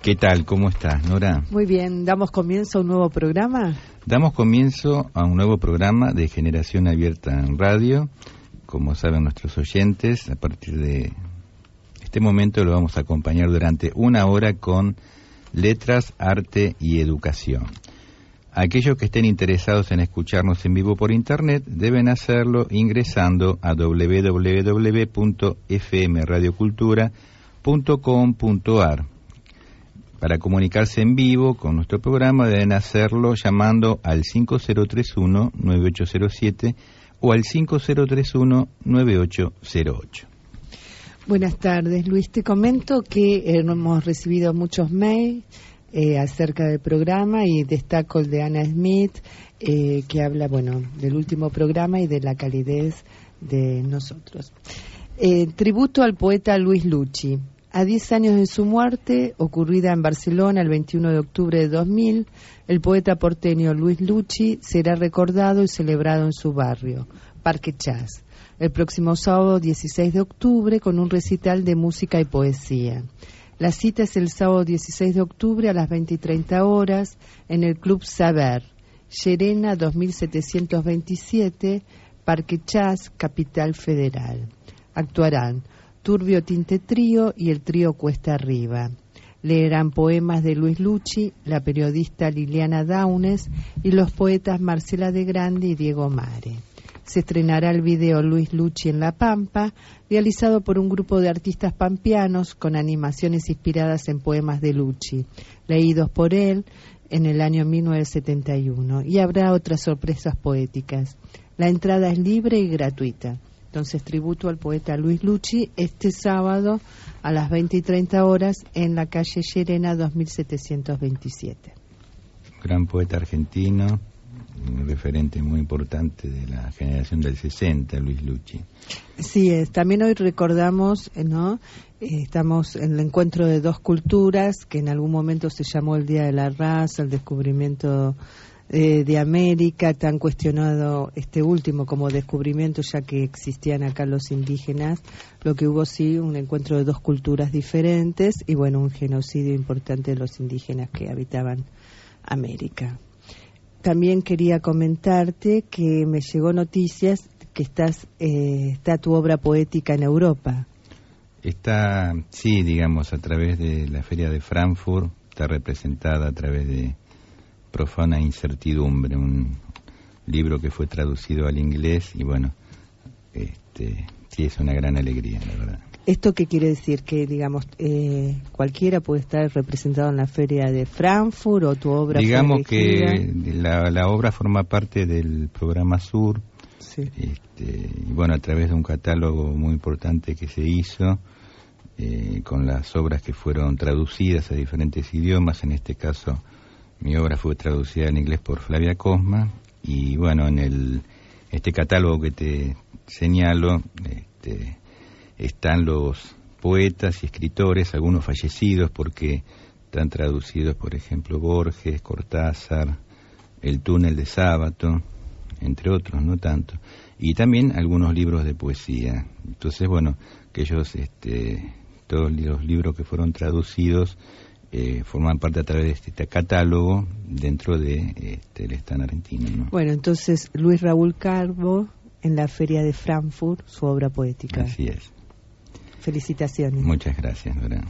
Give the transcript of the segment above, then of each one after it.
¿Qué tal? ¿Cómo estás, Nora? Muy bien, ¿damos comienzo a un nuevo programa? Damos comienzo a un nuevo programa de Generación Abierta en Radio. Como saben nuestros oyentes, a partir de este momento lo vamos a acompañar durante una hora con letras, arte y educación. Aquellos que estén interesados en escucharnos en vivo por internet deben hacerlo ingresando a www.fmradiocultura.com.ar. Para comunicarse en vivo con nuestro programa deben hacerlo llamando al 5031-9807 o al 5031-9808. Buenas tardes, Luis. Te comento que hemos recibido muchos mails acerca del programa y destaco el de Ana Smith, que habla, del último programa y de la calidez de nosotros. Tributo al poeta Luis Lucci. A 10 años de su muerte, ocurrida en Barcelona el 21 de octubre de 2000, el poeta porteño Luis Lucci será recordado y celebrado en su barrio, Parque Chas, el próximo sábado 16 de octubre con un recital de música y poesía. La cita es el sábado 16 de octubre a las 20:30 horas en el Club Saber, Llerena 2727, Parque Chas, Capital Federal. Actuarán Turbio Tinte Trío y el trío Cuesta Arriba. Leerán poemas de Luis Lucci, la periodista Liliana Daunes y los poetas Marcela de Grande y Diego Mare. Se estrenará el video Luis Lucci en La Pampa, realizado por un grupo de artistas pampeanos con animaciones inspiradas en poemas de Lucci, leídos por él en el año 1971. Y habrá otras sorpresas poéticas. La entrada es libre y gratuita. Entonces, tributo al poeta Luis Lucci este sábado a las 20:30 horas en la calle Llerena 2727. Gran poeta argentino, un referente muy importante de la generación del 60, Luis Lucci. Sí, también hoy recordamos, estamos en el encuentro de dos culturas, que en algún momento se llamó el Día de la Raza, el descubrimiento de América, tan cuestionado este último como descubrimiento, ya que existían acá los indígenas. Lo que hubo sí un encuentro de dos culturas diferentes y un genocidio importante de los indígenas que habitaban América. También quería comentarte que me llegó noticias que está tu obra poética en Europa. Está, sí, digamos, a través de la Feria de Frankfurt, está representada a través de Profana Incertidumbre, un libro que fue traducido al inglés y sí, es una gran alegría, la verdad. ¿Esto qué quiere decir? Que, cualquiera puede estar representado en la Feria de Frankfurt o tu obra. Digamos que la obra forma parte del programa Sur, sí. Y a través de un catálogo muy importante que se hizo, con las obras que fueron traducidas a diferentes idiomas, en este caso mi obra fue traducida en inglés por Flavia Cosma y en este catálogo que te señalo están los poetas y escritores, algunos fallecidos porque están traducidos, por ejemplo, Borges, Cortázar, El túnel de Sábato, entre otros, no tanto, y también algunos libros de poesía. Entonces, que ellos, todos los libros que fueron traducidos forman parte a través de este catálogo dentro de el Stand argentino, ¿no? Entonces Luis Raúl Calvo en la Feria de Frankfurt, su obra poética. Así es. Felicitaciones. Muchas gracias, Nora.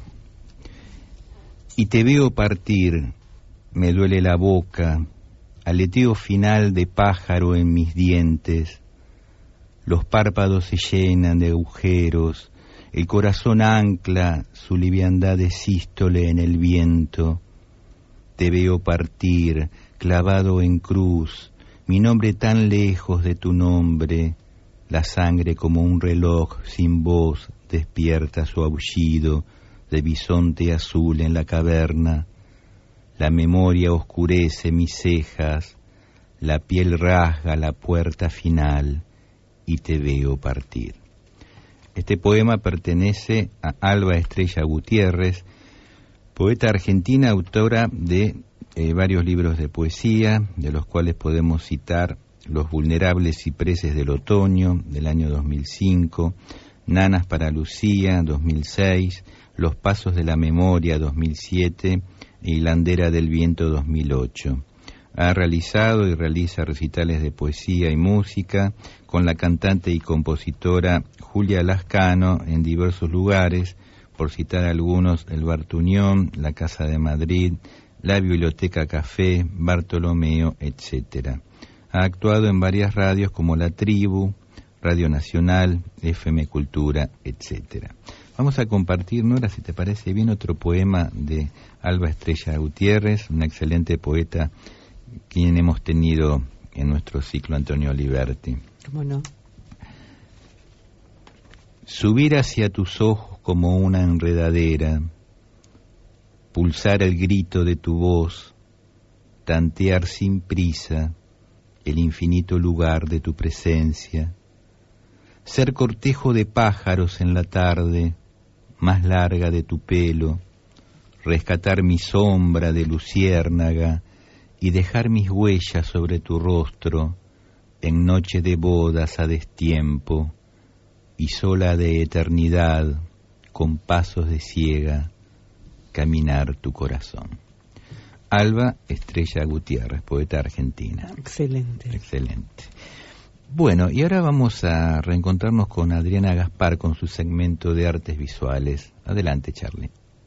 Y te veo partir, me duele la boca, aleteo final de pájaro en mis dientes, los párpados se llenan de agujeros, el corazón ancla su liviandad de sístole en el viento. Te veo partir, clavado en cruz, mi nombre tan lejos de tu nombre, la sangre como un reloj sin voz despierta su aullido de bisonte azul en la caverna. La memoria oscurece mis cejas, la piel rasga la puerta final y te veo partir. Este poema pertenece a Alba Estrella Gutiérrez, poeta argentina, autora de varios libros de poesía, de los cuales podemos citar Los vulnerables cipreses del otoño, del año 2005, Nanas para Lucía, 2006, Los Pasos de la Memoria 2007 e Hilandera del Viento 2008. Ha realizado y realiza recitales de poesía y música con la cantante y compositora Julia Lascano en diversos lugares, por citar algunos: el Bartuñón, la Casa de Madrid, la Biblioteca Café, Bartolomeo, etc. Ha actuado en varias radios como La Tribu, Radio Nacional, FM Cultura, etc. Vamos a compartir, Nora, si te parece bien, otro poema de Alba Estrella Gutiérrez, una excelente poeta quien hemos tenido en nuestro ciclo Antonio Oliverti. ¿Cómo no? Subir hacia tus ojos como una enredadera, pulsar el grito de tu voz, tantear sin prisa el infinito lugar de tu presencia, ser cortejo de pájaros en la tarde más larga de tu pelo, rescatar mi sombra de luciérnaga y dejar mis huellas sobre tu rostro en noche de bodas a destiempo y sola de eternidad, con pasos de ciega, caminar tu corazón. Alba Estrella Gutiérrez, poeta argentina. Excelente. Excelente. Bueno, y ahora vamos a reencontrarnos con Adriana Gaspar con su segmento de artes visuales. Adelante, Charlie.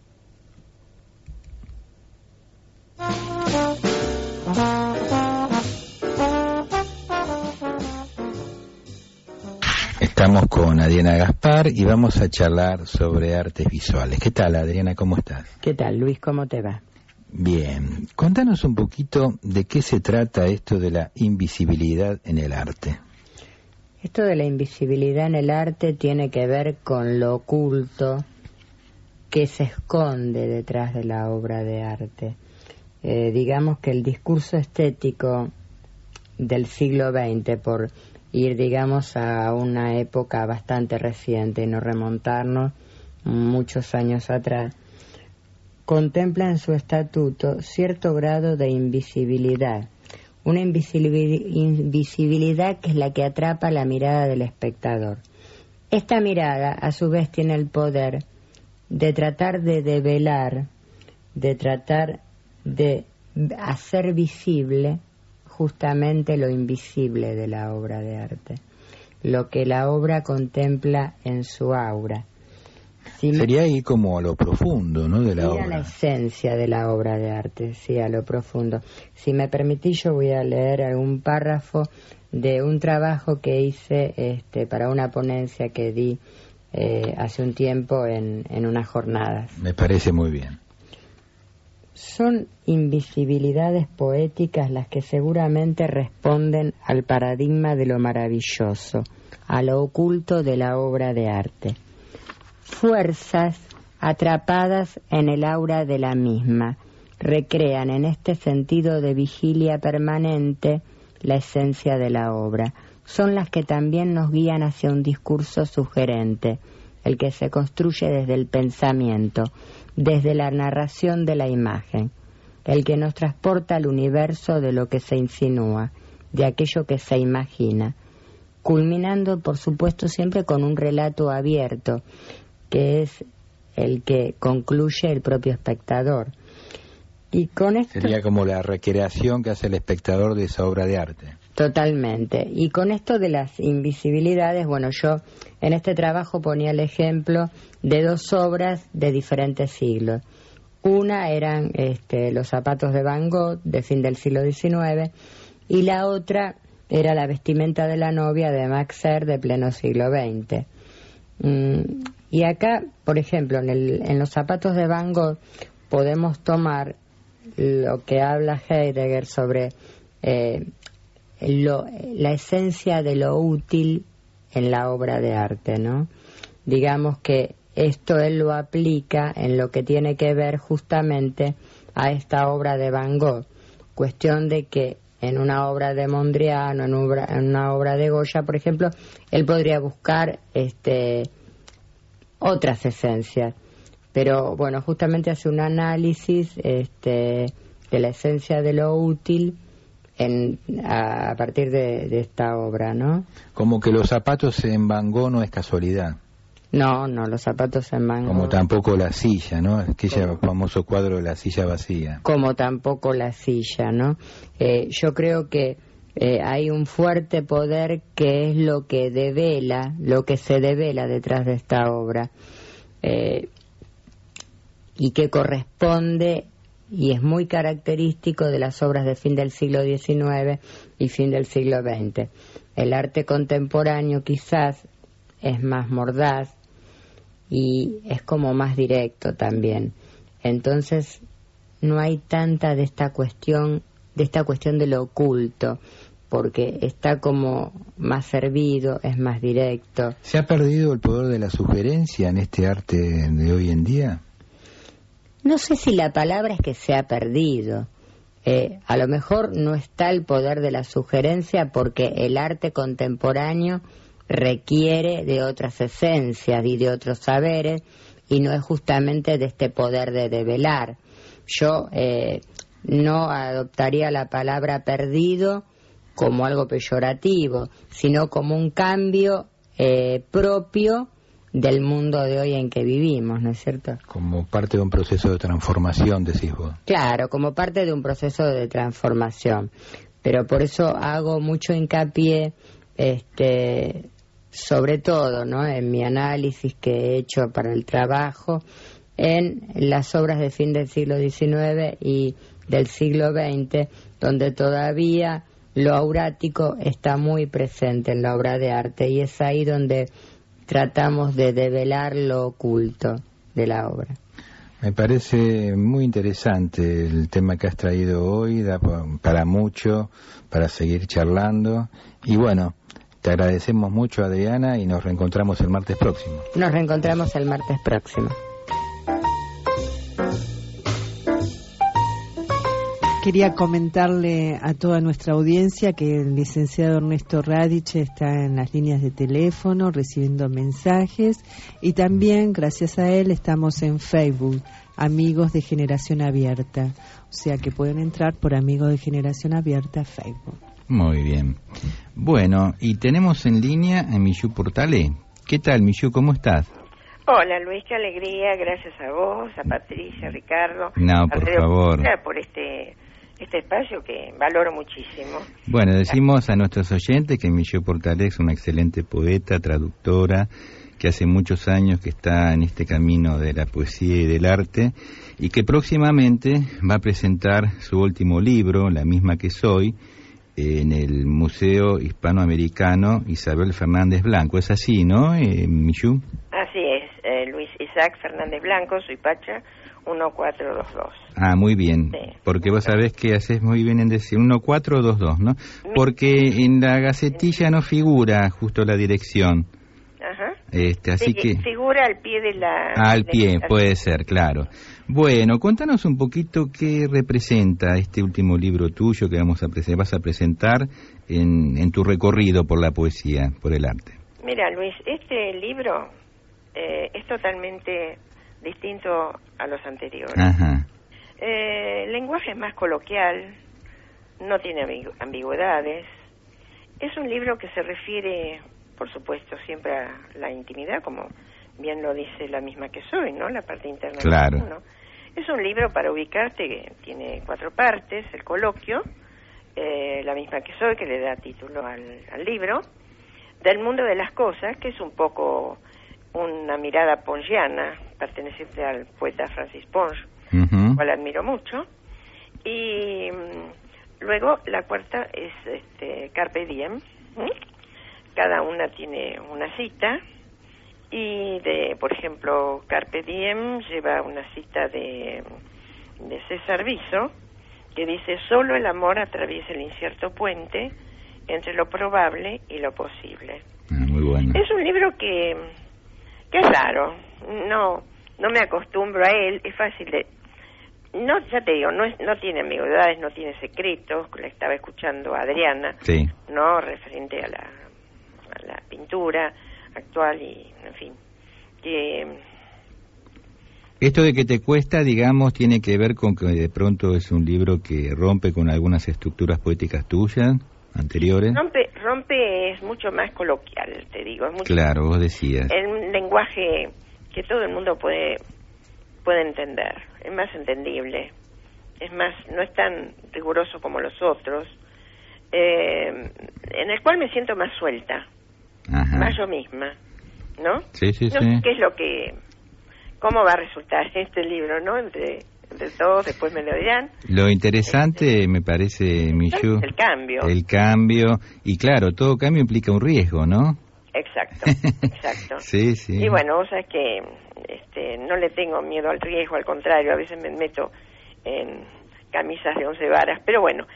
Estamos con Adriana Gaspar y vamos a charlar sobre artes visuales. ¿Qué tal, Adriana? ¿Cómo estás? ¿Qué tal, Luis? ¿Cómo te va? Bien. Contanos un poquito de qué se trata esto de la invisibilidad en el arte. Esto de la invisibilidad en el arte tiene que ver con lo oculto que se esconde detrás de la obra de arte. Digamos que el discurso estético del siglo XX, por ir, digamos, a una época bastante reciente y no remontarnos muchos años atrás, contempla en su estatuto cierto grado de invisibilidad, una invisibilidad que es la que atrapa la mirada del espectador. Esta mirada, a su vez, tiene el poder de tratar de develar, de tratar de hacer visible justamente lo invisible de la obra de arte, lo que la obra contempla en su aura. Sería ahí como a lo profundo, ¿no?, de la obra. A la esencia de la obra de arte, sí, a lo profundo. Si me permitís, yo voy a leer algún párrafo de un trabajo que hice para una ponencia que di hace un tiempo en unas jornadas. Me parece muy bien. Son invisibilidades poéticas las que seguramente responden al paradigma de lo maravilloso, a lo oculto de la obra de arte. Fuerzas atrapadas en el aura de la misma recrean en este sentido de vigilia permanente la esencia de la obra. Son las que también nos guían hacia un discurso sugerente, el que se construye desde el pensamiento, desde la narración de la imagen, el que nos transporta al universo de lo que se insinúa, de aquello que se imagina, culminando, por supuesto, siempre con un relato abierto, que es el que concluye el propio espectador. Y con esto sería como la recreación que hace el espectador de esa obra de arte. Totalmente. Y con esto de las invisibilidades, bueno, yo en este trabajo ponía el ejemplo de dos obras de diferentes siglos. Una eran Los zapatos de Van Gogh, de fin del siglo XIX, y la otra era La vestimenta de la novia, de Max Herr, de pleno siglo XX. Y acá, por ejemplo, en Los zapatos de Van Gogh podemos tomar lo que habla Heidegger sobre la esencia de lo útil en la obra de arte, ¿no? Digamos que esto él lo aplica en lo que tiene que ver justamente a esta obra de Van Gogh. Cuestión de que en una obra de Mondrian o en una obra de Goya, por ejemplo, él podría buscar otras esencias. Pero bueno, justamente hace un análisis de la esencia de lo útil a partir de esta obra, ¿no? Como que los zapatos en Van Gogh no es casualidad. No, los zapatos en manga. Como tampoco la silla, ¿no? Aquel famoso cuadro de la silla vacía. Como tampoco la silla, ¿no? Yo creo que hay un fuerte poder que es lo que se devela detrás de esta obra, y que corresponde y es muy característico de las obras de fin del siglo XIX y fin del siglo XX. El arte contemporáneo quizás es más mordaz y es como más directo también. Entonces no hay tanta de esta cuestión de lo oculto, porque está como más servido, es más directo. ¿Se ha perdido el poder de la sugerencia en este arte de hoy en día? No sé si la palabra es que se ha perdido. A lo mejor no está el poder de la sugerencia porque el arte contemporáneo requiere de otras esencias y de otros saberes y no es justamente de este poder de develar. Yo no adoptaría la palabra perdido como algo peyorativo, sino como un cambio propio del mundo de hoy en que vivimos, ¿no es cierto? Como parte de un proceso de transformación, decís vos. Claro, como parte de un proceso de transformación. Pero por eso hago mucho hincapié, sobre todo, ¿no?, en mi análisis que he hecho para el trabajo, en las obras de fin del siglo XIX y del siglo XX, donde todavía lo aurático está muy presente en la obra de arte, y es ahí donde tratamos de develar lo oculto de la obra. Me parece muy interesante el tema que has traído hoy, da para mucho, para seguir charlando, y bueno, te agradecemos mucho, Adriana, y nos reencontramos el martes próximo. Nos reencontramos el martes próximo. Quería comentarle a toda nuestra audiencia que el licenciado Ernesto Radiche está en las líneas de teléfono recibiendo mensajes, y también gracias a él estamos en Facebook, Amigos de Generación Abierta, o sea que pueden entrar por Amigos de Generación Abierta Facebook. Muy bien. Bueno, y tenemos en línea a Miyu Portalé. ¿Qué tal, Miyu? ¿Cómo estás? Hola, Luis, qué alegría, gracias a vos, a Patricia, a Ricardo. No, por favor. Por este espacio que valoro muchísimo. Bueno, decimos a nuestros oyentes que Miyu Portalé es una excelente poeta, traductora, que hace muchos años que está en este camino de la poesía y del arte, y que próximamente va a presentar su último libro, La misma que soy, en el Museo Hispanoamericano Isabel Fernández Blanco. ¿Es así, no, Miyu? Así es, Luis Isaac Fernández Blanco, soy Pacha, 1422. Ah, muy bien, sí. Porque vos sabés que haces muy bien en decir 1422, ¿no? Porque en la gacetilla no figura justo la dirección. Ajá. Así que figura al pie de la... Al pie, puede ser, claro. Bueno, contanos un poquito qué representa este último libro tuyo que vas a presentar en tu recorrido por la poesía, por el arte. Mira, Luis, este libro es totalmente distinto a los anteriores. Ajá. El lenguaje es más coloquial, no tiene ambigüedades. Es un libro que se refiere, por supuesto, siempre a la intimidad, como bien lo dice La misma que soy, ¿no? La parte interna. Claro. De uno. Es un libro para ubicarte, que tiene 4 partes: el coloquio, La misma que soy, que le da título al libro, Del mundo de las cosas, que es un poco una mirada pongiana, perteneciente al poeta Francis Ponge, Uh-huh. cual admiro mucho. Y luego la cuarta es Carpe Diem. Cada una tiene una cita, y por ejemplo, Carpe Diem lleva una cita de César Viso, que dice: solo el amor atraviesa el incierto puente entre lo probable y lo posible. Muy bueno. Es un libro que es raro, no me acostumbro a él, es fácil de... No, ya te digo, no tiene ambigüedades, no tiene secretos. Le estaba escuchando a Adriana, sí, no, referente a la pintura actual, y en fin, que esto de que te cuesta, digamos, tiene que ver con que de pronto es un libro que rompe con algunas estructuras poéticas tuyas. anteriores. Rompe es mucho más coloquial, te digo. Es mucho, claro, vos decías. Es un lenguaje que todo el mundo puede entender. Es más entendible. Es más, no es tan riguroso como los otros. En el cual me siento más suelta. Ajá. Más yo misma, ¿no? Sí, sí, no sé sí. qué es lo que... ¿Cómo va a resultar este libro, no? Entre todos, después me lo dirán. Lo interesante, me parece, Michu... El cambio. El cambio. Y claro, todo cambio implica un riesgo, ¿no? Exacto, exacto. Sí, sí. Y bueno, vos sabés que no le tengo miedo al riesgo, al contrario, a veces me meto en camisas de 11 varas, pero bueno,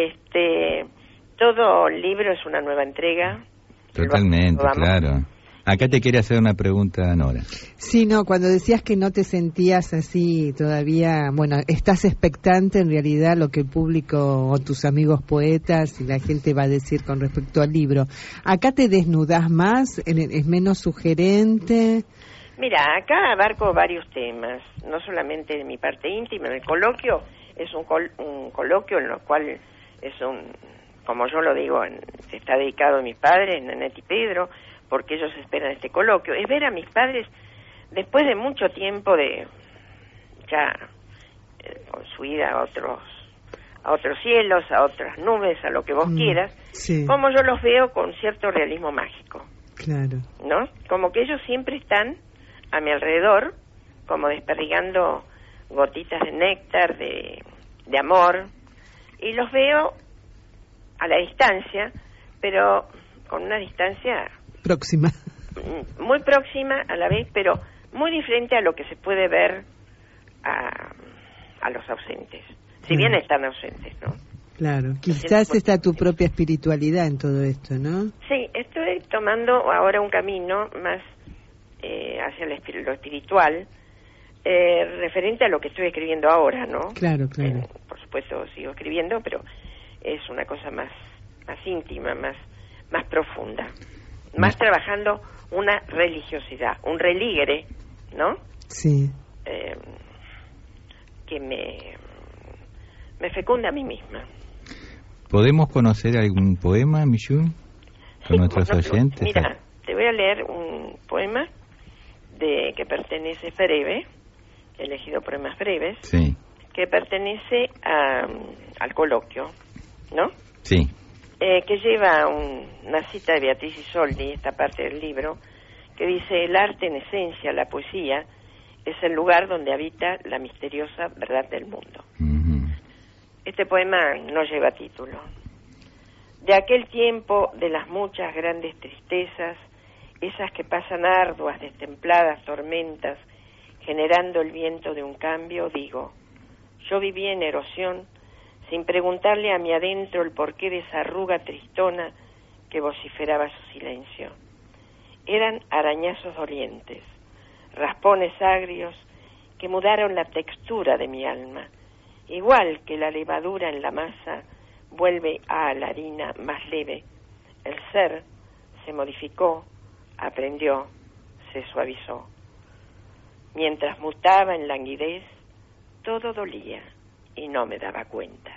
todo libro es una nueva entrega. Totalmente, claro. Acá te quiere hacer una pregunta, Nora. Sí, no, cuando decías que no te sentías así todavía, bueno, estás expectante en realidad lo que el público o tus amigos poetas y la gente va a decir con respecto al libro. ¿Acá te desnudás más? ¿Es menos sugerente? Mira, acá abarco varios temas, no solamente de mi parte íntima. El coloquio es un coloquio en lo cual es como yo lo digo, está dedicado a mis padres, Nanette y Pedro, porque ellos esperan este coloquio. Es ver a mis padres después de mucho tiempo de ya con su ida a otros cielos, a otras nubes, a lo que vos quieras, sí. Como yo los veo con cierto realismo mágico. Claro. ¿No? Como que ellos siempre están a mi alrededor, como desperdigando gotitas de néctar, de amor, y los veo a la distancia, pero con una distancia próxima, muy próxima a la vez, pero muy diferente a lo que se puede ver a los ausentes, si bien están ausentes, ¿no? Claro, quizás está tu propia espiritualidad en todo esto, ¿no? Sí, estoy tomando ahora un camino más hacia lo espiritual, referente a lo que estoy escribiendo ahora, ¿no? Claro, claro. Por supuesto sigo escribiendo, pero es una cosa más íntima, más profunda, más trabajando una religiosidad, un religere, ¿no? Sí. Que me fecunda a mí misma. ¿Podemos conocer algún poema, Michu, con nuestros oyentes? Mira, te voy a leer un poema que pertenece, breve, he elegido poemas breves, sí, que pertenece al coloquio, ¿no? Sí. Que lleva una cita de Beatriz Isoldi, esta parte del libro, que dice: el arte en esencia, la poesía, es el lugar donde habita la misteriosa verdad del mundo. Uh-huh. Este poema no lleva título. De aquel tiempo de las muchas grandes tristezas, esas que pasan arduas, destempladas tormentas, generando el viento de un cambio, digo, yo viví en erosión, sin preguntarle a mi adentro el porqué de esa arruga tristona que vociferaba su silencio. Eran arañazos dolientes, raspones agrios que mudaron la textura de mi alma, igual que la levadura en la masa vuelve a la harina más leve. El ser se modificó, aprendió, se suavizó. Mientras mutaba en languidez, todo dolía y no me daba cuenta.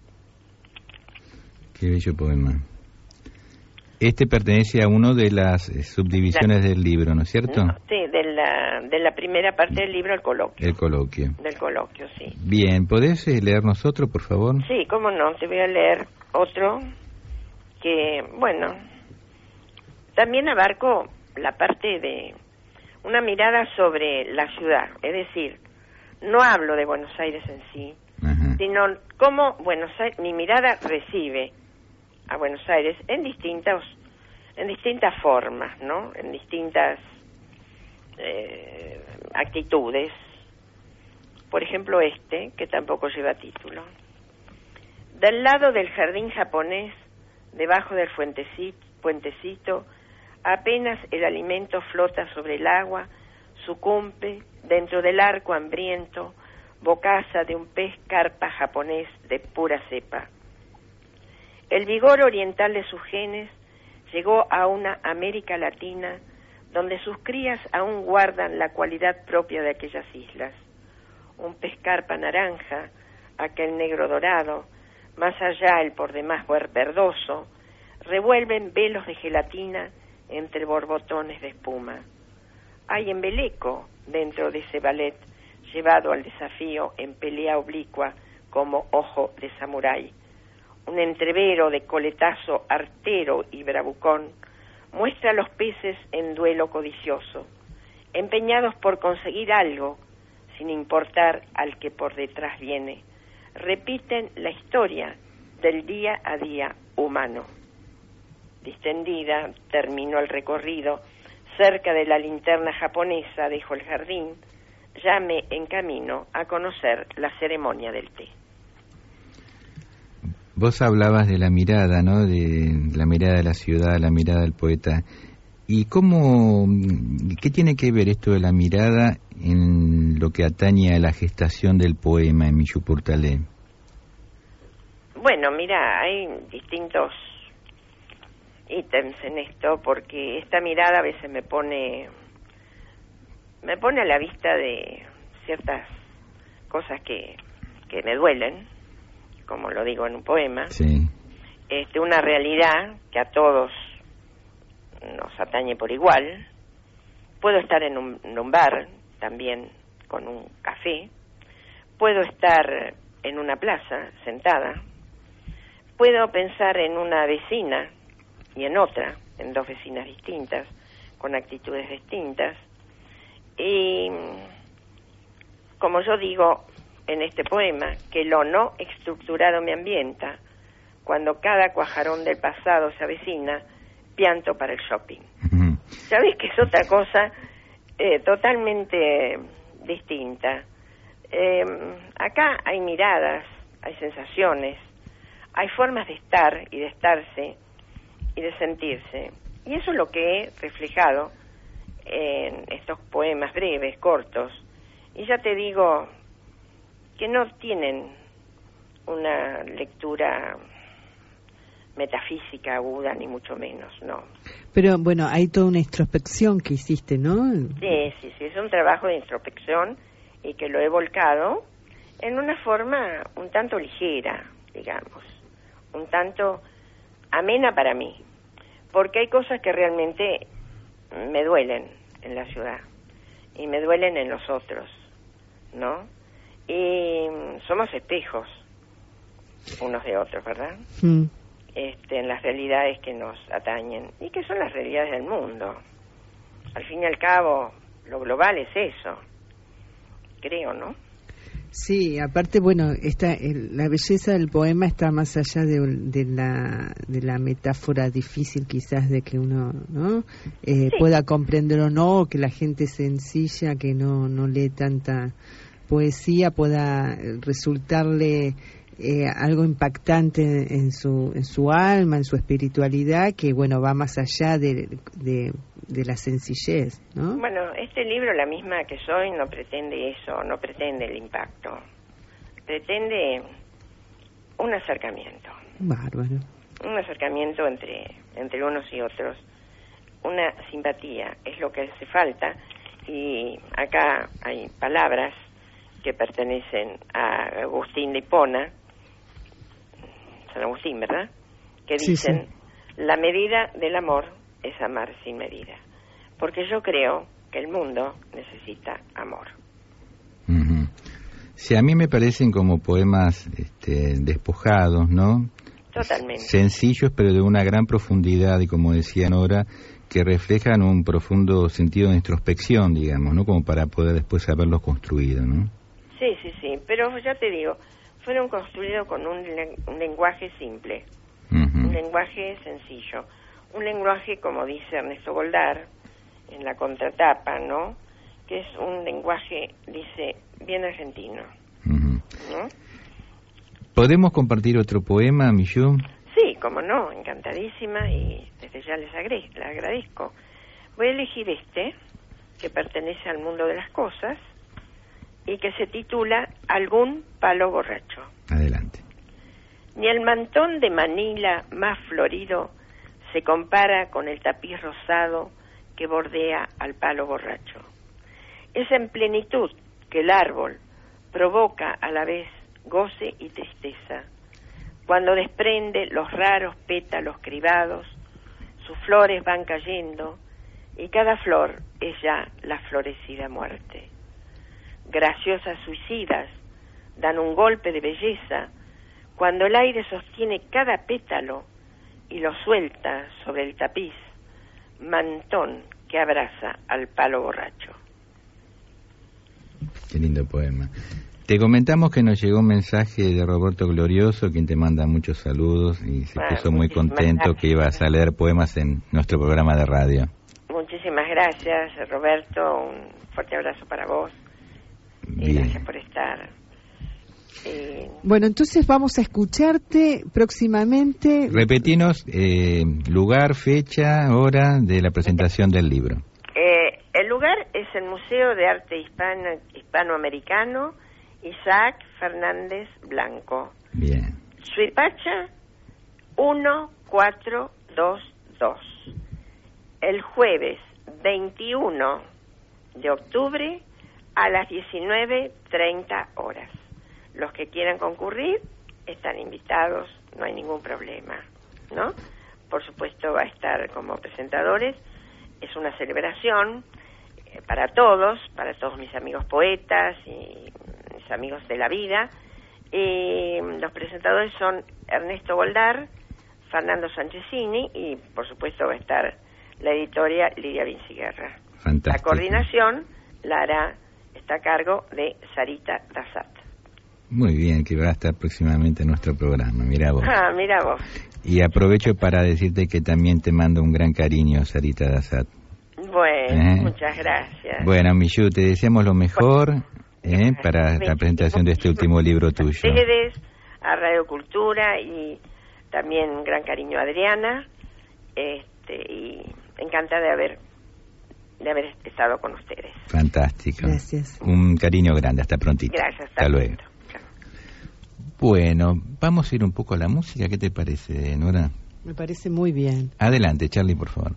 Qué bello poema. Este pertenece a una de las subdivisiones del libro, ¿no es cierto? No, sí, de la primera parte del libro, el coloquio. El coloquio. Del coloquio, sí. Bien, ¿podés leernos otro, por favor? Sí, cómo no, te voy a leer otro que, bueno, también abarco la parte de una mirada sobre la ciudad, es decir, no hablo de Buenos Aires en sí, ajá, sino cómo Buenos Aires, mi mirada recibe a Buenos Aires en distintas formas, ¿no? En distintas actitudes. Por ejemplo, que tampoco lleva título. Del lado del jardín japonés, debajo del puentecito, apenas el alimento flota sobre el agua, sucumbe dentro del arco hambriento, bocaza de un pez carpa japonés de pura cepa. El vigor oriental de sus genes llegó a una América Latina donde sus crías aún guardan la cualidad propia de aquellas islas. Un pez carpa naranja, aquel negro dorado, más allá el por demás verdoso, revuelven velos de gelatina entre borbotones de espuma. Hay embeleco dentro de ese ballet, llevado al desafío en pelea oblicua como ojo de samurái. Un entrevero de coletazo artero y bravucón muestra a los peces en duelo codicioso, empeñados por conseguir algo, sin importar al que por detrás viene. Repiten la historia del día a día humano. Distendida, terminó el recorrido. Cerca de la linterna japonesa dejo el jardín. Ya me encamino a conocer la ceremonia del té. Vos hablabas de la mirada, ¿no? De la mirada de la ciudad, la mirada del poeta. ¿Y qué tiene que ver esto de la mirada en lo que atañe a la gestación del poema en Miyupurtalé? Bueno, mira, hay distintos ítems en esto, porque esta mirada a veces me pone a la vista de ciertas cosas que me duelen, como lo digo en un poema. Sí. Una realidad que a todos nos atañe por igual. Puedo estar en un bar también con un café, puedo estar en una plaza sentada, puedo pensar en una vecina y en otra, en dos vecinas distintas, con actitudes distintas. Y como yo digo en este poema, que lo no estructurado me ambienta, cuando cada cuajarón del pasado se avecina, pianto para el shopping. ¿Sabes que es otra cosa totalmente distinta? Acá hay miradas, hay sensaciones, hay formas de estar y de estarse y de sentirse. Y eso es lo que he reflejado en estos poemas breves, cortos. Y ya te digo que no tienen una lectura metafísica aguda, ni mucho menos, no. Pero bueno, hay toda una introspección que hiciste, ¿no? Sí, es un trabajo de introspección y que lo he volcado en una forma un tanto ligera, digamos, un tanto amena para mí, porque hay cosas que realmente me duelen en la ciudad y me duelen en los otros, ¿no? Y somos espejos unos de otros, ¿verdad? En las realidades que nos atañen y que son las realidades del mundo. Al fin y al cabo, lo global es eso, creo, ¿no? Sí, aparte, bueno, la belleza del poema está más allá de la metáfora difícil quizás de que uno, ¿no? Sí, pueda comprender o no, o que la gente sencilla que no lee tanta poesía pueda resultarle algo impactante en su alma, en su espiritualidad, que bueno, va más allá de la sencillez, ¿no? Bueno, este libro, La misma que soy, no pretende eso, no pretende el impacto, pretende un acercamiento. Bárbaro. Un acercamiento entre unos y otros, una simpatía, es lo que hace falta. Y acá hay palabras que pertenecen a Agustín de Hipona, San Agustín, ¿verdad? Que dicen, sí. La medida del amor es amar sin medida. Porque yo creo que el mundo necesita amor. Uh-huh. Sí, a mí me parecen como poemas despojados, ¿no? Totalmente. Sencillos, pero de una gran profundidad, y como decía Nora, que reflejan un profundo sentido de introspección, digamos, ¿no? Como para poder después haberlos construido, ¿no? Sí, pero ya te digo, fueron construidos con un lenguaje simple, uh-huh. Un lenguaje sencillo, un lenguaje, como dice Ernesto Goldar en la contratapa, ¿no? Que es un lenguaje, dice, bien argentino, uh-huh. ¿no? ¿Podemos compartir otro poema, Millú? Sí, como no, encantadísima, y desde ya les agradezco. Voy a elegir que pertenece al mundo de las cosas, y que se titula Algún palo borracho. Adelante. Ni el mantón de Manila más florido se compara con el tapiz rosado que bordea al palo borracho. Es en plenitud que el árbol provoca a la vez goce y tristeza, cuando desprende los raros pétalos cribados, sus flores van cayendo, y cada flor es ya la florecida muerte. Graciosas suicidas dan un golpe de belleza cuando el aire sostiene cada pétalo y lo suelta sobre el tapiz, mantón que abraza al palo borracho. Qué lindo poema. Te comentamos que nos llegó un mensaje de Roberto Glorioso, quien te manda muchos saludos y se puso muy contento que ibas a leer poemas en nuestro programa de radio. Muchísimas gracias, Roberto. Un fuerte abrazo para vos. Y gracias por estar. Bueno, entonces vamos a escucharte próximamente. Repetinos lugar, fecha, hora de la presentación del libro. El lugar es el Museo de Arte Hispanoamericano Isaac Fernández Blanco. Bien. Suipacha 1422. El jueves 21 de octubre a las 19:30 horas. Los que quieran concurrir están invitados, no hay ningún problema, ¿no? Por supuesto va a estar como presentadores. Es una celebración para todos mis amigos poetas y mis amigos de la vida. Los presentadores son Ernesto Goldar, Fernando Sanchezini y por supuesto va a estar la editora Lidia Vinciguerra. Fantástico. La coordinación está a cargo de Sarita Dassat. Muy bien, que va a estar próximamente en nuestro programa, mira vos. Mira vos. Y aprovecho para decirte que también te mando un gran cariño, Sarita Dassat. Bueno, muchas gracias. Bueno, Miyu, te deseamos lo mejor para la presentación de este último libro tuyo. A ustedes, a Radio Cultura y también un gran cariño a Adriana, y encantada de haber estado con ustedes. Fantástico. Gracias. Un cariño grande, hasta prontito. Gracias, hasta luego. pronto. Chao. Bueno, vamos a ir un poco a la música, ¿qué te parece, Nora? Me parece muy bien. Adelante, Charlie, por favor.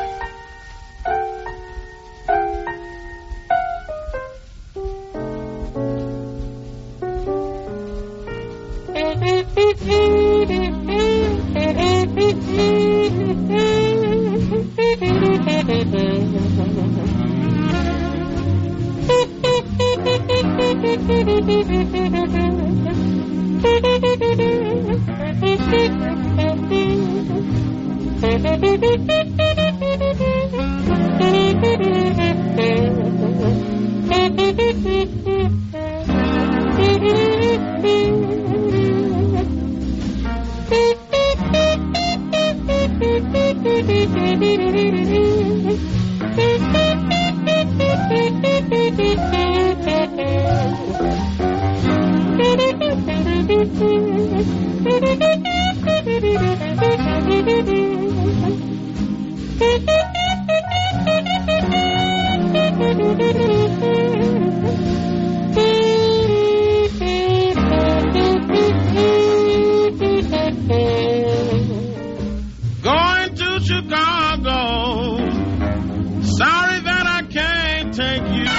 Going to Chicago. Sorry that I can't take you.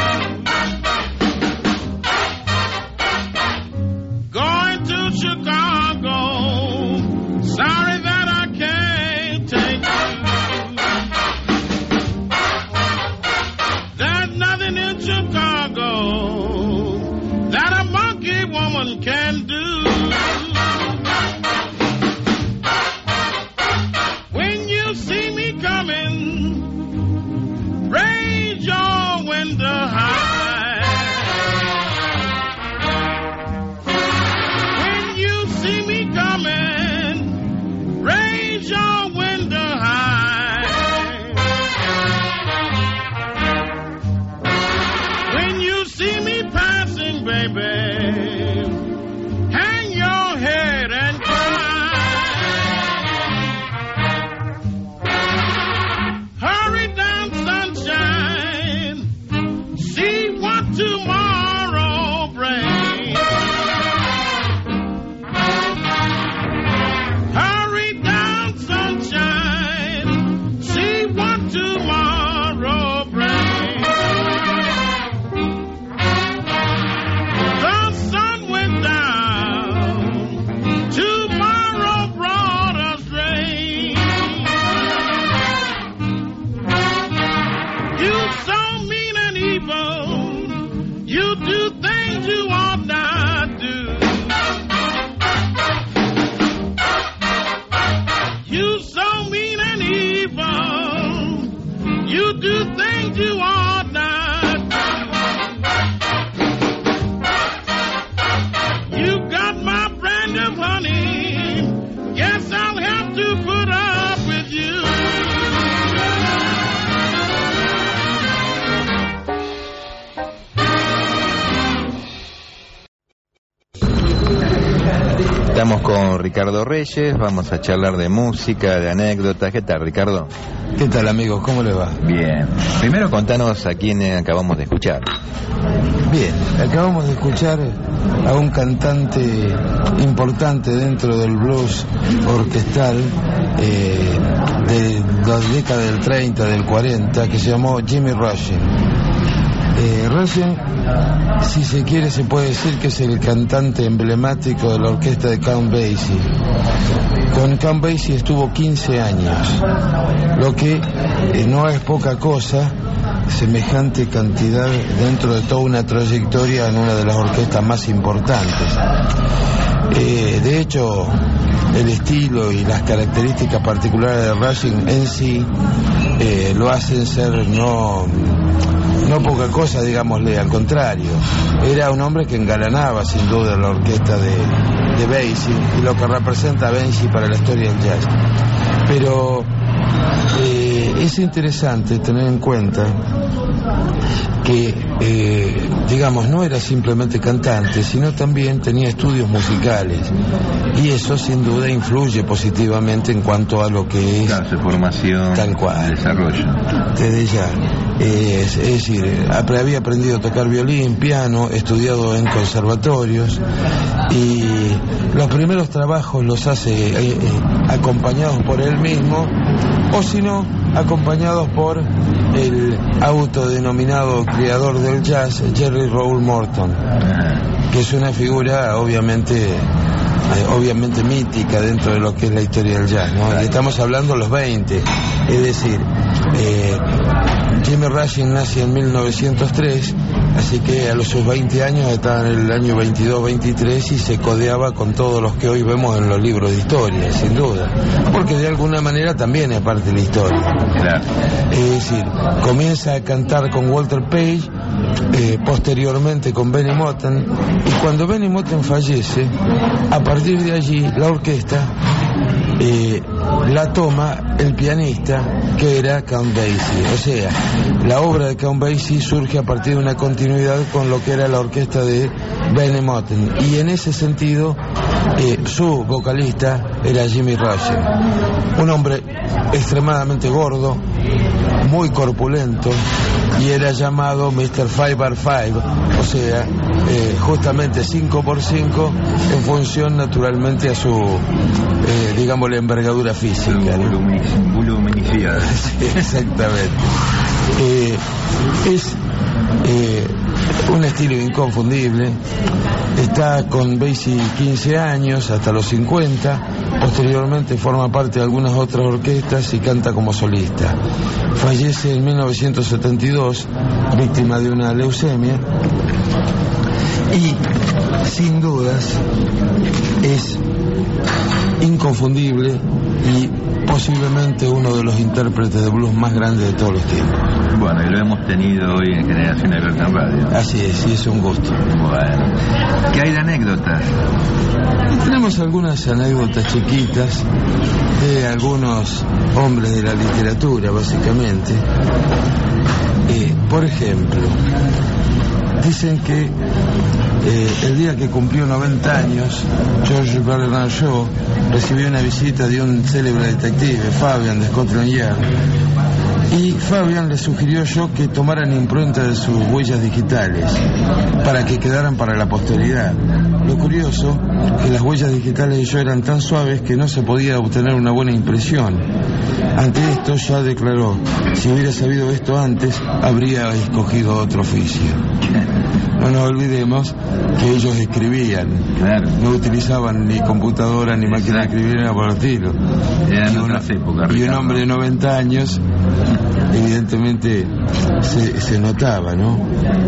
Going to Chicago. Sorry that I can't take you. There's nothing in Chicago that a monkey woman can do. When you see me coming, raise your window high. When you see me coming, raise your window high. When you see me passing, baby, hang your Estamos con Ricardo Reyes, vamos a charlar de música, de anécdotas. ¿Qué tal, Ricardo? ¿Qué tal, amigos? ¿Cómo les va? Bien. Primero contanos a quién acabamos de escuchar. Bien, acabamos de escuchar a un cantante importante dentro del blues orquestal de la década del 30, del 40, que se llamó Jimmy Rushing. Rushing, si se quiere, se puede decir que es el cantante emblemático de la orquesta de Count Basie. Con Count Basie estuvo 15 años, lo que no es poca cosa, semejante cantidad dentro de toda una trayectoria en una de las orquestas más importantes. De hecho, el estilo y las características particulares de Rushing en sí lo hacen ser no poca cosa, digámosle, al contrario. Era un hombre que engalanaba sin duda la orquesta de Basie y lo que representa a Basie para la historia del jazz. Pero es interesante tener en cuenta que, digamos, no era simplemente cantante, sino también tenía estudios musicales, y eso sin duda influye positivamente en cuanto a lo que es su formación, tal cual, desarrollo. Desde ya, es decir, había aprendido a tocar violín, piano, estudiado en conservatorios, y los primeros trabajos los hace acompañados por él mismo, o si no, acompañados por el autodenominado creador del jazz, Jerry Roll Morton, que es una figura obviamente mítica dentro de lo que es la historia del jazz, ¿no? Y estamos hablando de los 20, es decir, Jimmy Rushing nace en 1903, así que a sus 20 años estaba en el año 22-23 y se codeaba con todos los que hoy vemos en los libros de historia, sin duda, porque de alguna manera también es parte de la historia. Claro. Es decir, comienza a cantar con Walter Page, posteriormente con Benny Moten, y cuando Benny Moten fallece, a partir de allí la orquesta la toma el pianista, que era Count Basie. O sea, la obra de Count Basie surge a partir de una continuidad con lo que era la orquesta de Benny Moten, y en ese sentido su vocalista era Jimmy Rushing, un hombre extremadamente gordo, muy corpulento, y era llamado Mr. 5x5, o sea, justamente 5x5 en función naturalmente a su, digamos, la envergadura física, ¿no? Voluminicidad. Sí, exactamente. Es un estilo inconfundible. Está con Basie 15 años, hasta los 50. Posteriormente forma parte de algunas otras orquestas y canta como solista. Fallece en 1972, víctima de una leucemia. Y, sin dudas, es inconfundible y posiblemente uno de los intérpretes de blues más grandes de todos los tiempos. Bueno, y lo hemos tenido hoy en Generación Abierta en Radio. Así es, y es un gusto. Bueno, ¿qué hay de anécdotas? Tenemos algunas anécdotas chiquitas de algunos hombres de la literatura, básicamente. Por ejemplo, dicen que el día que cumplió 90 años, George Bernard Shaw recibió una visita de un célebre detective, Fabian, de Scotland Yard, y Fabian le sugirió a Shaw que tomaran impronta de sus huellas digitales para que quedaran para la posteridad. Lo curioso es que las huellas digitales de Shaw eran tan suaves que no se podía obtener una buena impresión. Ante esto, Shaw declaró: si hubiera sabido esto antes, habría escogido otro oficio. No nos olvidemos que ellos escribían, claro, no utilizaban ni computadora ni máquina de escribir, nada por el estilo. Eran otras épocas, y un hombre de 90 años evidentemente se notaba, ¿no?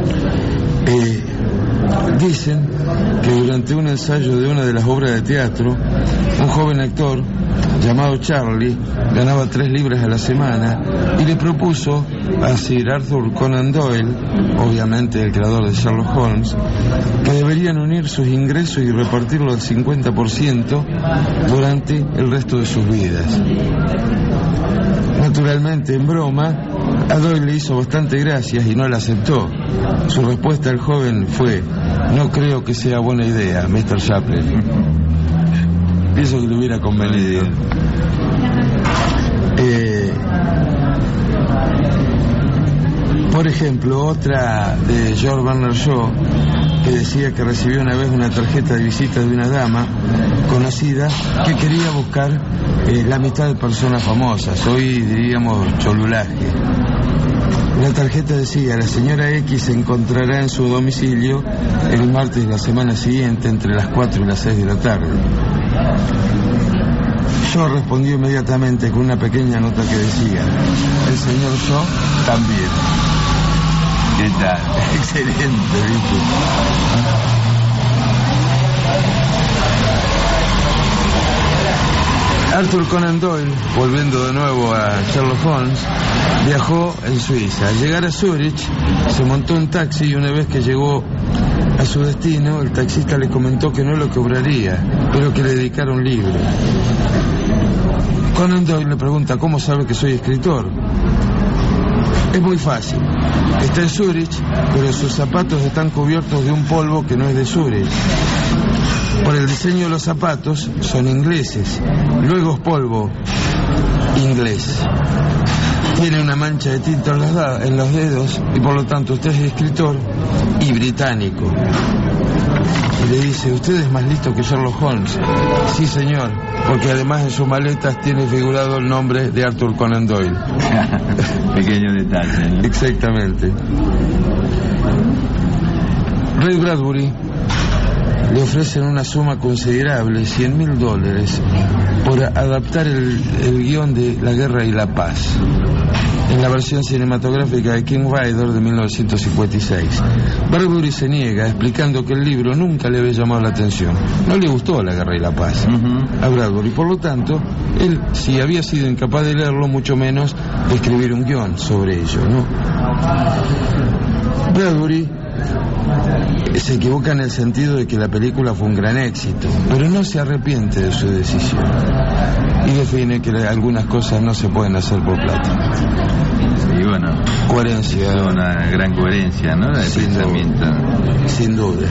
Dicen que durante un ensayo de una de las obras de teatro, un joven actor llamado Charlie ganaba 3 libras a la semana y le propuso a Sir Arthur Conan Doyle, obviamente el creador de Sherlock Holmes, que deberían unir sus ingresos y repartirlo al 50% durante el resto de sus vidas. Naturalmente, en broma, a Doyle le hizo bastante gracias y no la aceptó. Su respuesta al joven fue: no creo que sea buena idea, Mr. Chaplin. Pienso que le hubiera convenido. Por ejemplo, otra de George Bernard Shaw, que decía que recibió una vez una tarjeta de visita de una dama conocida que quería buscar la amistad de personas famosas, hoy diríamos cholulaje. La tarjeta decía: la señora X se encontrará en su domicilio el martes de la semana siguiente entre las 4 y las 6 de la tarde. Shaw respondió inmediatamente con una pequeña nota que decía: el señor Shaw también. ¿Qué tal? Excelente, ¿viste? Arthur Conan Doyle, volviendo de nuevo a Sherlock Holmes, viajó en Suiza. Al llegar a Zurich, se montó un taxi y una vez que llegó a su destino, el taxista le comentó que no lo cobraría, pero que le dedicara un libro. Conan Doyle le pregunta: ¿cómo sabe que soy escritor? Es muy fácil. Está en Zurich, pero sus zapatos están cubiertos de un polvo que no es de Zurich. Por el diseño de los zapatos, son ingleses. Luego es polvo inglés. Tiene una mancha de tinta en los dedos y por lo tanto usted es escritor y británico. Y le dice: ¿usted es más listo que Sherlock Holmes? Sí, señor, porque además en sus maletas tiene figurado el nombre de Arthur Conan Doyle. Pequeño detalle, ¿no? Exactamente. Ray Bradbury le ofrecen una suma considerable, $100,000, por adaptar el guión de La Guerra y la Paz en la versión cinematográfica de King Vidor de 1956. Bradbury se niega, explicando que el libro nunca le había llamado la atención. No le gustó La Guerra y la Paz a Bradbury, por lo tanto, él, si había sido incapaz de leerlo, mucho menos de escribir un guión sobre ello, ¿no? Bradbury se equivoca en el sentido de que la película fue un gran éxito, pero no se arrepiente de su decisión y define que algunas cosas no se pueden hacer por plata. Y bueno, coherencia, una gran coherencia, ¿no? De pensamiento. Sin duda.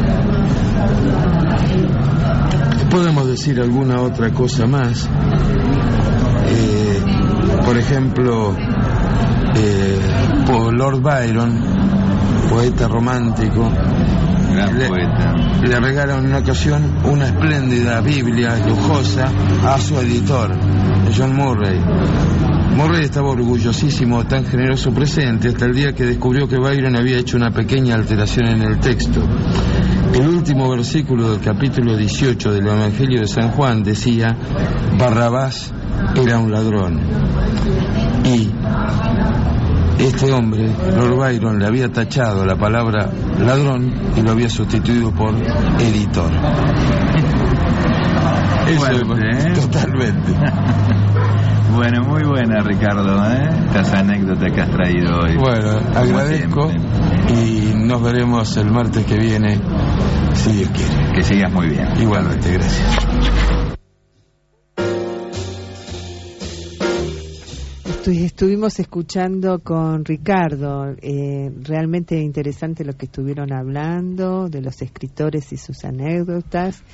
Podemos decir alguna otra cosa más. Por ejemplo, Lord Byron, poeta romántico, gran poeta, le regala en una ocasión una espléndida Biblia lujosa a su editor, John Murray. Murray estaba orgullosísimo de tan generoso presente hasta el día que descubrió que Byron había hecho una pequeña alteración en el texto. El último versículo del capítulo 18 del Evangelio de San Juan decía: Barrabás era un ladrón. Y este hombre, Lord Byron, le había tachado la palabra ladrón y lo había sustituido por editor. Eso, totalmente. Bueno, muy buena, Ricardo, estas anécdotas que has traído hoy. Bueno, agradezco y nos veremos el martes que viene, si Dios quiere. Que sigas muy bien. Igualmente, gracias. Estuvimos escuchando con Ricardo, realmente interesante lo que estuvieron hablando de los escritores y sus anécdotas.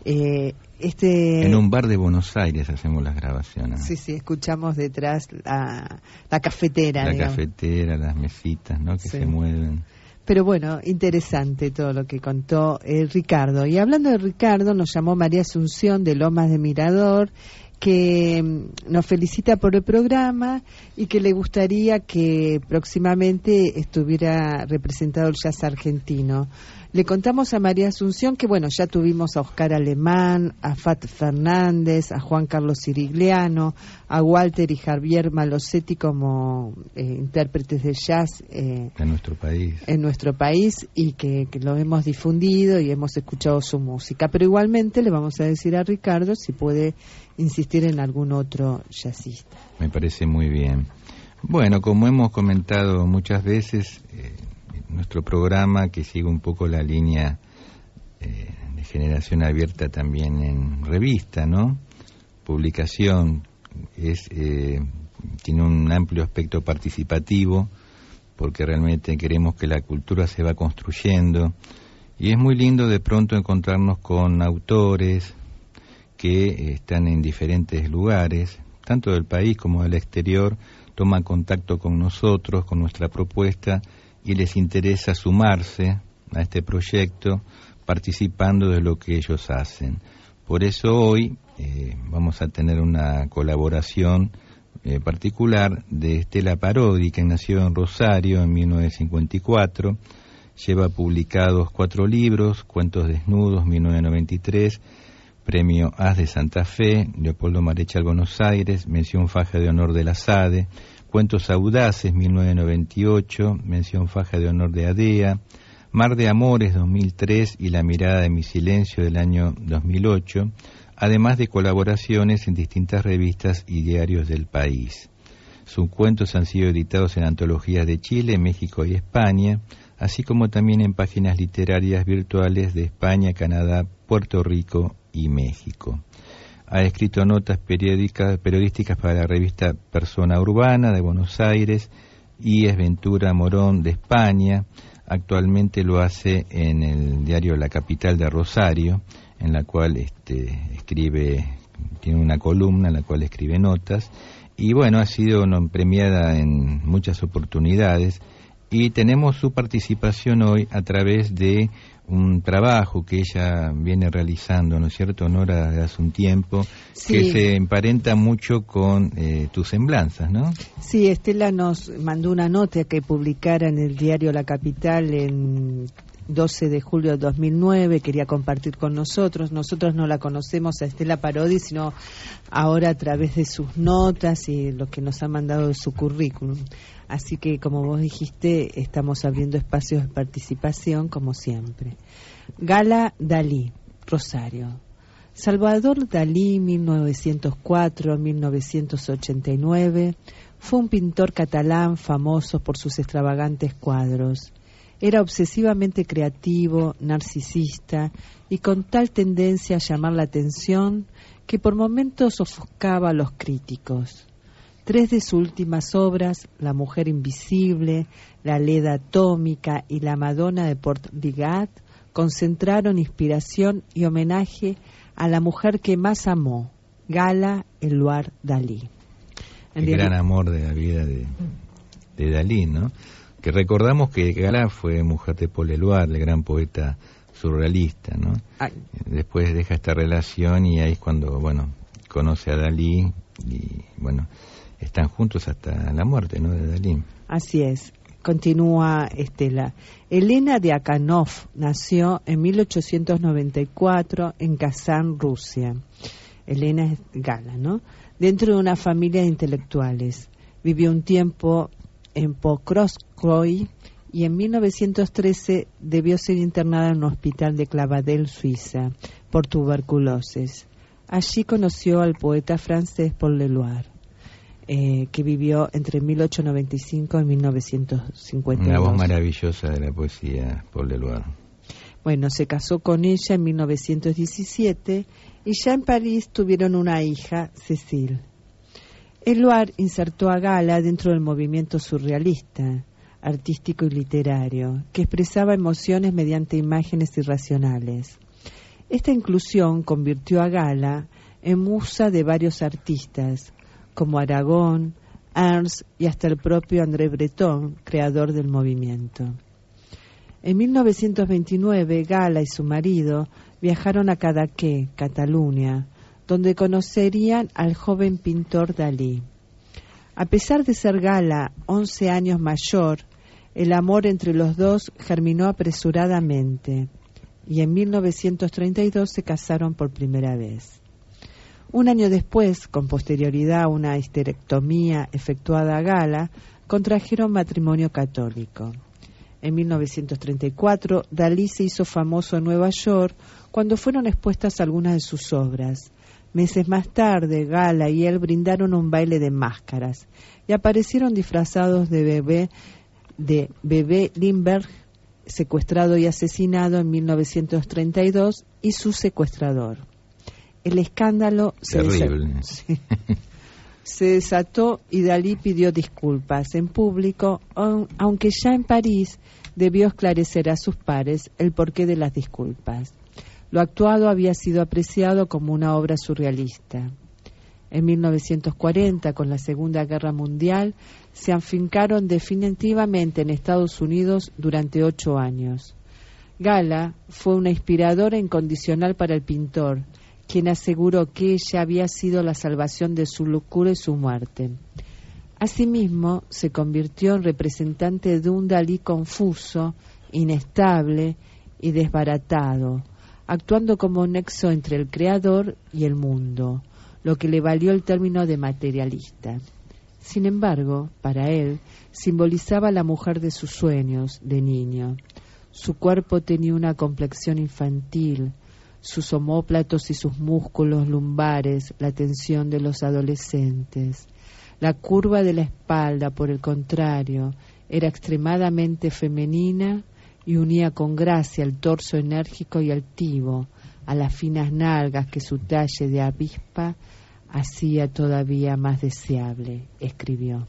En un bar de Buenos Aires hacemos las grabaciones. Sí, escuchamos detrás la cafetera. La cafetera, las mesitas, ¿no? Que se mueven. Pero bueno, interesante todo lo que contó Ricardo. Y hablando de Ricardo, nos llamó María Asunción de Lomas de Mirador, que nos felicita por el programa y que le gustaría que próximamente estuviera representado el jazz argentino. Le contamos a María Asunción que, bueno, ya tuvimos a Oscar Alemán, a Fat Fernández, a Juan Carlos Sirigliano, a Walter y Javier Malosetti como intérpretes de jazz en nuestro país y que lo hemos difundido y hemos escuchado su música. Pero igualmente le vamos a decir a Ricardo si puede insistir en algún otro jazzista. Me parece muy bien. Bueno, como hemos comentado muchas veces, nuestro programa, que sigue un poco la línea de generación abierta también en revista, ¿no? Publicación, tiene un amplio aspecto participativo, porque realmente queremos que la cultura se va construyendo, y es muy lindo de pronto encontrarnos con autores que están en diferentes lugares, tanto del país como del exterior, toman contacto con nosotros, con nuestra propuesta, y les interesa sumarse a este proyecto participando de lo que ellos hacen. Por eso hoy vamos a tener una colaboración particular de Estela Parodi, que nació en Rosario en 1954, lleva publicados 4 libros: Cuentos desnudos, 1993, Premio As de Santa Fe, Leopoldo Marechal, Buenos Aires, Mención Faja de Honor de la SADE, Cuentos Audaces, 1998, Mención Faja de Honor de ADEA, Mar de Amores, 2003, y La Mirada de mi Silencio, del año 2008, además de colaboraciones en distintas revistas y diarios del país. Sus cuentos han sido editados en antologías de Chile, México y España, así como también en páginas literarias virtuales de España, Canadá, Puerto Rico y México. Ha escrito notas periodísticas para la revista Persona Urbana de Buenos Aires y Es Ventura Morón de España. Actualmente lo hace en el diario La Capital de Rosario, en la cual tiene una columna en la cual escribe notas, y bueno, ha sido premiada en muchas oportunidades, y tenemos su participación hoy a través de un trabajo que ella viene realizando, ¿no es cierto, Nora, hace un tiempo, sí, que se emparenta mucho con tus semblanzas, ¿no? Sí, Estela nos mandó una nota que publicara en el diario La Capital en 12 de julio de 2009, quería compartir con nosotros. Nosotros no la conocemos a Estela Parodi, sino ahora a través de sus notas y lo que nos ha mandado de su currículum. Así que, como vos dijiste, estamos abriendo espacios de participación, como siempre. Gala Dalí, Rosario. Salvador Dalí, 1904-1989, fue un pintor catalán famoso por sus extravagantes cuadros. Era obsesivamente creativo, narcisista y con tal tendencia a llamar la atención que por momentos ofuscaba a los críticos. 3 de sus últimas obras, La mujer invisible, La leda atómica y La Madonna de Portligat, concentraron inspiración y homenaje a la mujer que más amó, Gala Eluard Dalí. El gran amor de la vida de Dalí, ¿no? Que recordamos que Gala fue mujer de Paul Eluard, el gran poeta surrealista, ¿no? Ay. Después deja esta relación y ahí es cuando, conoce a Dalí y, están juntos hasta la muerte, ¿no?, de Dalí. Así es. Continúa Estela. Elena Diakonov nació en 1894 en Kazán, Rusia. Elena es Gala, ¿no? Dentro de una familia de intelectuales. Vivió un tiempo en Pokrovskoye y en 1913 debió ser internada en un hospital de Clavadel, Suiza, por tuberculosis. Allí conoció al poeta francés Paul Eluard, que vivió entre 1895 y 1952. Una voz maravillosa de la poesía, Paul Eluard. Bueno, se casó con ella en 1917 y ya en París tuvieron una hija, Cécile. Eluard insertó a Gala dentro del movimiento surrealista, artístico y literario, que expresaba emociones mediante imágenes irracionales. Esta inclusión convirtió a Gala en musa de varios artistas, como Aragón, Ernst y hasta el propio André Breton, creador del movimiento. En 1929, Gala y su marido viajaron a Cadaqués, Cataluña, donde conocerían al joven pintor Dalí. A pesar de ser Gala 11 años mayor, el amor entre los dos germinó apresuradamente y en 1932 se casaron por primera vez. Un año después, con posterioridad a una histerectomía efectuada a Gala, contrajeron matrimonio católico. En 1934, Dalí se hizo famoso en Nueva York cuando fueron expuestas algunas de sus obras. Meses más tarde, Gala y él brindaron un baile de máscaras y aparecieron disfrazados de bebé Lindbergh, secuestrado y asesinado en 1932, y su secuestrador. El escándalo se desató y Dalí pidió disculpas en público, aunque ya en París debió esclarecer a sus pares el porqué de las disculpas. Lo actuado había sido apreciado como una obra surrealista. En 1940, con la Segunda Guerra Mundial, se afincaron definitivamente en Estados Unidos durante 8 años. Gala fue una inspiradora incondicional para el pintor, quien aseguró que ella había sido la salvación de su locura y su muerte. Asimismo, se convirtió en representante de un Dalí confuso, inestable y desbaratado, actuando como nexo entre el creador y el mundo, lo que le valió el término de materialista. Sin embargo, para él, simbolizaba a la mujer de sus sueños de niño. Su cuerpo tenía una complexión infantil, sus omóplatos y sus músculos lumbares, la tensión de los adolescentes. La curva de la espalda, por el contrario, era extremadamente femenina y unía con gracia el torso enérgico y altivo a las finas nalgas que su talle de avispa hacía todavía más deseable, escribió.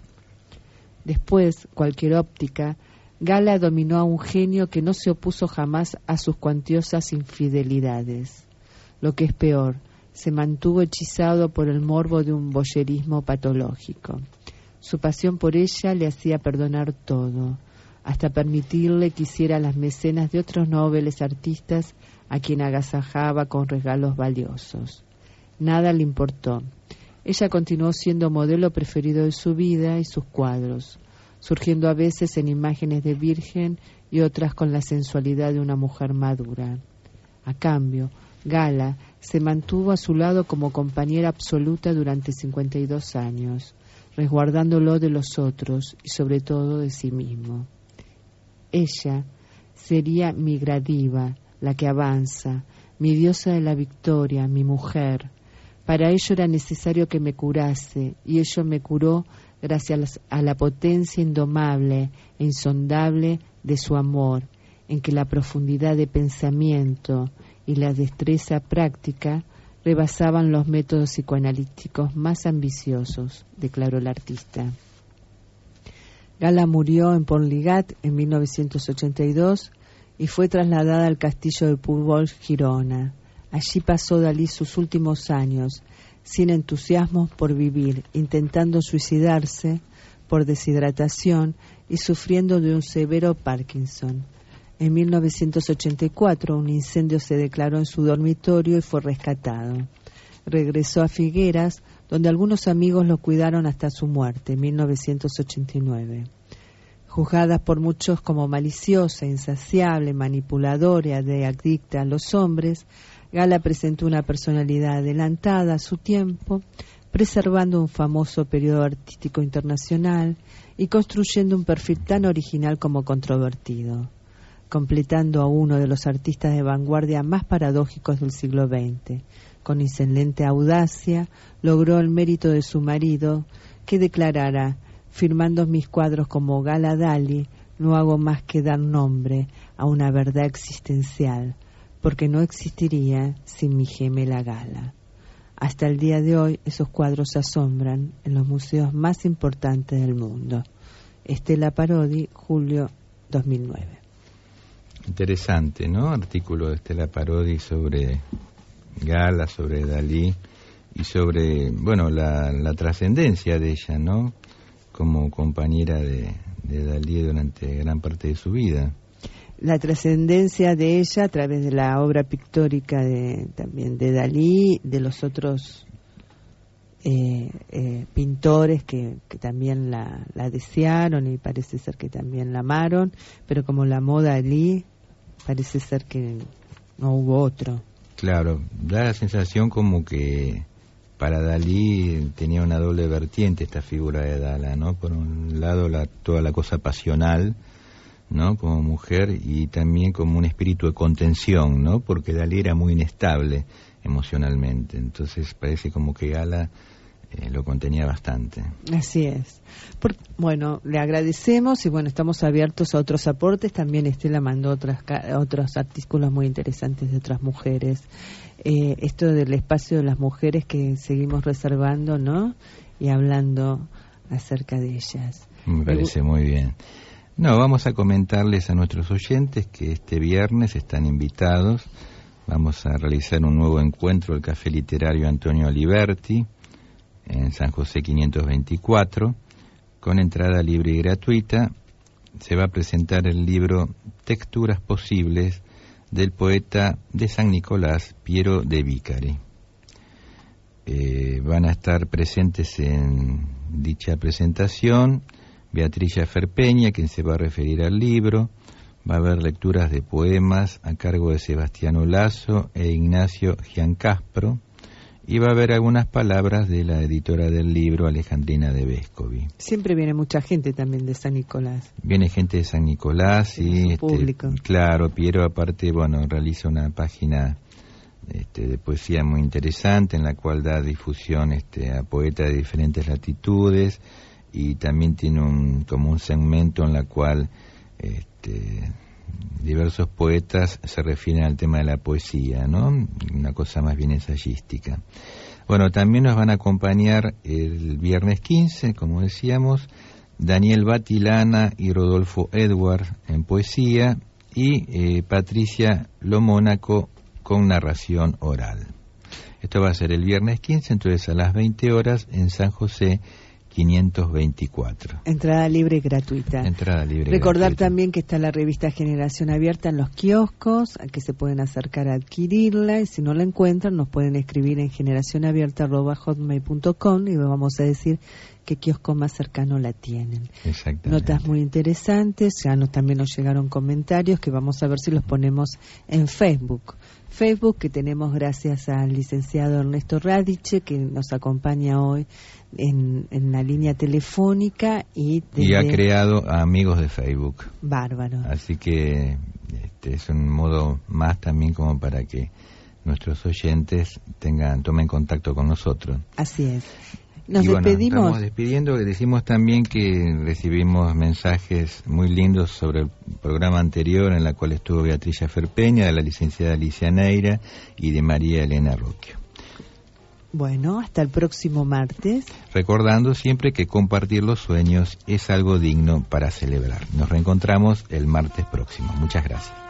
Después, cualquier óptica, Gala dominó a un genio que no se opuso jamás a sus cuantiosas infidelidades. Lo que es peor, se mantuvo hechizado por el morbo de un voyerismo patológico. Su pasión por ella le hacía perdonar todo, hasta permitirle que hiciera las mecenas de otros nobles artistas a quien agasajaba con regalos valiosos. Nada le importó. Ella continuó siendo modelo preferido de su vida y sus cuadros, surgiendo a veces en imágenes de virgen y otras con la sensualidad de una mujer madura. A cambio, Gala se mantuvo a su lado como compañera absoluta durante 52 años, resguardándolo de los otros y sobre todo de sí mismo. Ella sería mi gradiva, la que avanza, mi diosa de la victoria, mi mujer. Para ello era necesario que me curase, y ello me curó gracias a la potencia indomable e insondable de su amor, en que la profundidad de pensamiento y la destreza práctica rebasaban los métodos psicoanalíticos más ambiciosos, declaró el artista. Gala murió en Portligat en 1982 y fue trasladada al castillo de Pujol, Girona. Allí pasó Dalí sus últimos años, sin entusiasmo por vivir, intentando suicidarse por deshidratación y sufriendo de un severo Parkinson. En 1984 un incendio se declaró en su dormitorio y fue rescatado. Regresó a Figueras, donde algunos amigos lo cuidaron hasta su muerte, en 1989. Juzgada por muchos como maliciosa, insaciable, manipuladora y adicta a los hombres, Gala presentó una personalidad adelantada a su tiempo, preservando un famoso periodo artístico internacional y construyendo un perfil tan original como controvertido, completando a uno de los artistas de vanguardia más paradójicos del siglo XX. Con excelente audacia logró el mérito de su marido, que declarara: firmando mis cuadros como Gala Dalí, no hago más que dar nombre a una verdad existencial, porque no existiría sin mi gemela Gala. Hasta el día de hoy esos cuadros asombran en los museos más importantes del mundo. Estela Parodi, julio 2009. Interesante, ¿no? Artículo de Estela Parodi sobre Gala, sobre Dalí y sobre, bueno, la trascendencia de ella, ¿no? Como compañera de Dalí durante gran parte de su vida. La trascendencia de ella a través de la obra pictórica también de Dalí, de los otros pintores que también la desearon y parece ser que también la amaron, pero como la amó Dalí, parece ser que no hubo otro. Claro, da la sensación como que para Dalí tenía una doble vertiente esta figura de Gala, ¿no? Por un lado toda la cosa pasional, ¿no? Como mujer, y también como un espíritu de contención, ¿no? Porque Dalí era muy inestable emocionalmente, entonces parece como que Gala lo contenía bastante. Así es. Bueno, le agradecemos y bueno, estamos abiertos a otros aportes. También Estela mandó otros artículos muy interesantes de otras mujeres. Esto del espacio de las mujeres que seguimos reservando, ¿no? Y hablando acerca de ellas. Me parece muy bien. No, vamos a comentarles a nuestros oyentes que este viernes están invitados vamos a realizar un nuevo encuentro del Café Literario Antonio Aliberti en San José 524, con entrada libre y gratuita. Se va a presentar el libro Texturas Posibles del poeta de San Nicolás, Piero de Vicari. Van a estar presentes en dicha presentación Beatriz Ferpeña, quien se va a referir al libro. Va a haber lecturas de poemas a cargo de Sebastiano Lazo e Ignacio Giancaspro, y va a haber algunas palabras de la editora del libro, Alejandrina de Vescovi. Siempre viene mucha gente también de San Nicolás. Viene gente de San Nicolás y público. Claro, Piero aparte, realiza una página de poesía muy interesante, en la cual da difusión a poetas de diferentes latitudes, y también tiene como un segmento en la cual diversos poetas se refieren al tema de la poesía, ¿no? Una cosa más bien ensayística. Bueno, también nos van a acompañar el viernes 15, como decíamos, Daniel Batilana y Rodolfo Edward en poesía, y Patricia Lomónaco con narración oral. Esto va a ser el viernes 15, entonces a las 20 horas en San José 524. Entrada libre y gratuita. Entrada libre. Recordar gratuita. también que está la revista Generación Abierta en los kioscos, a que se pueden acercar a adquirirla, y si no la encuentran nos pueden escribir en generacionabierta@hotmail.com y vamos a decir qué kiosco más cercano la tienen. Exactamente. Notas muy interesantes, también nos llegaron comentarios que vamos a ver si los ponemos en Facebook, que tenemos gracias al licenciado Ernesto Radiche, que nos acompaña hoy en la línea telefónica, y ha creado a amigos de Facebook. Bárbaro. Así que es un modo más también como para que nuestros oyentes tomen contacto con nosotros. Así es. Nos y despedimos. Estamos despidiendo. Decimos también que recibimos mensajes muy lindos sobre el programa anterior, en la cual estuvo Beatriz Ferpeña, de la licenciada Alicia Neira y de María Elena Rocchio. Bueno, hasta el próximo martes. Recordando siempre que compartir los sueños es algo digno para celebrar. Nos reencontramos el martes próximo. Muchas gracias.